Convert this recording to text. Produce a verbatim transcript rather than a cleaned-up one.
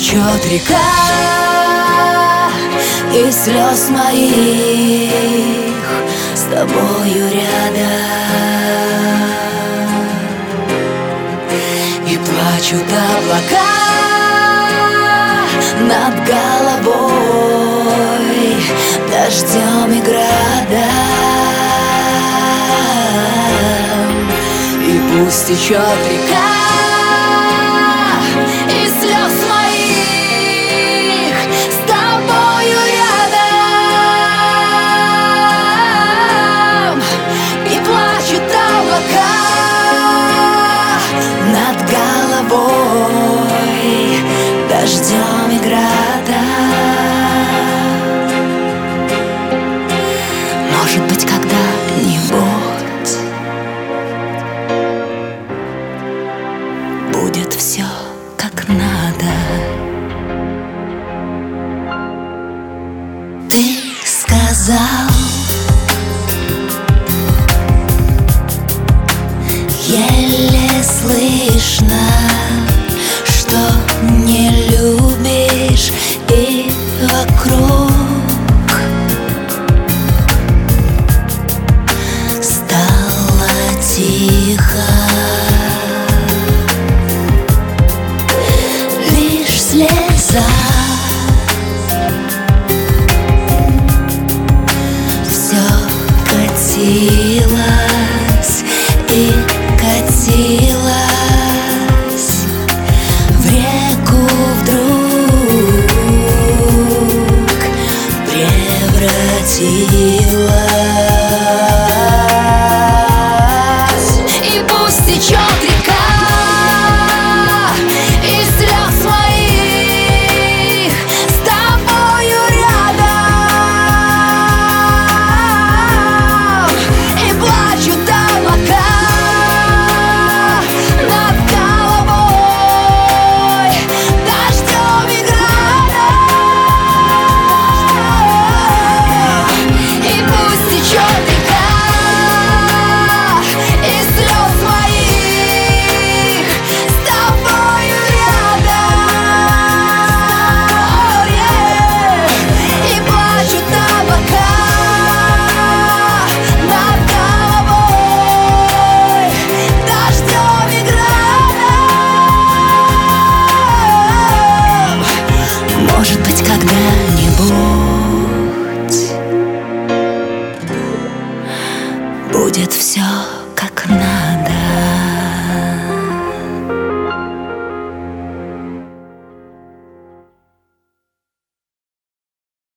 течет река из слез моих с тобою рядом, и плачут облака над головой дождем и градом. И пусть течет река из слез моих с тобою рядом, и плачут облака над головой дождем и градом. Может быть, когда-нибудь будет все как надо. Ты сказал, еле слышно, что не любишь, и вокруг стало тихо. Лишь слеза все катилась и катилась в реку, вдруг превратилась. И пусть течет река из слез моих с тобою рядом, и плачут облака над головой дождем и градом. И пусть течет река из слез моих с тобою рядом, и плачут облака над головой дождем и градом. Может быть, когда-нибудь будет все